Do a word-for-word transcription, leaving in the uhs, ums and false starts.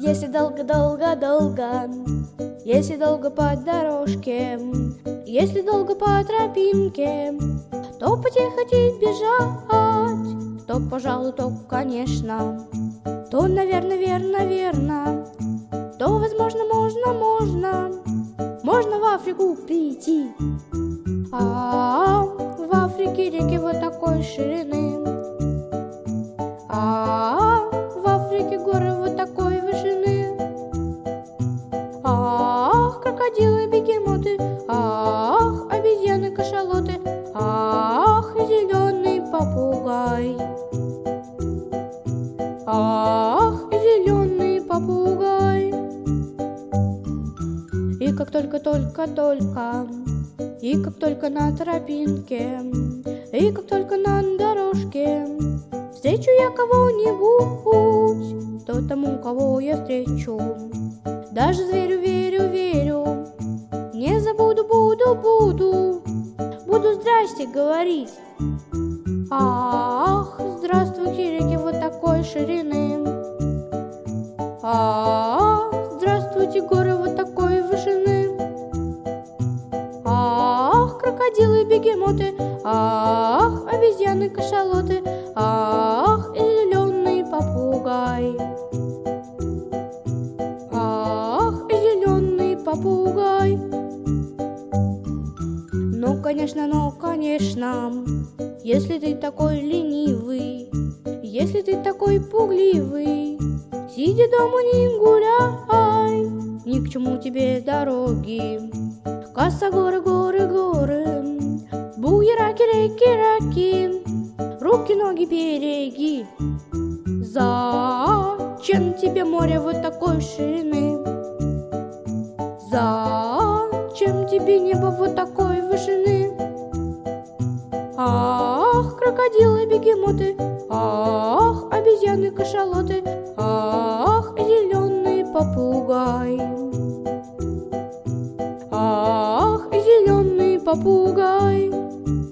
Если долго-долго-долго, если долго по дорожке, если долго по тропинке, то потихо бежать, то, пожалуй, то, конечно, то, наверное, верно, верно, то, возможно, можно, можно, можно в Африку прийти. А, в Африке реки вот такой ширины, а, в Африке горы вот такой вышины. Ах, крокодилы, бегемоты, ах, обезьяны, кашалоты, ах, зеленый попугай, ах, зеленый попугай. И как только-только-только, и как только на тропинке, и как только на дорожке встречу я кого-нибудь, то тому, кого я встречу, даже зверю верю, верю, не забуду, буду, буду, буду здрасте говорить. Ах, здравствуйте, реки вот такой ширины, ах, здравствуйте, горы вот такой вышины. Ах, крокодилы, бегемоты, ах, обезьяны, кашалоты, ах, и зеленый попугай, ах, и зеленый попугай. Ну, конечно, ну, конечно, если ты такой ленивый, если ты такой пугливый, сиди дома, не гуляй, ни к чему тебе дороги. Коса, горы, горы, горы, буераки, реки, раки, руки, ноги береги. Зачем тебе море вот такой ширины? Зачем тебе небо вот такой вышины? Ах, крокодилы, бегемоты, ах, обезьяны, кашалоты, ах, зеленый попугай, ах, зеленый попугай.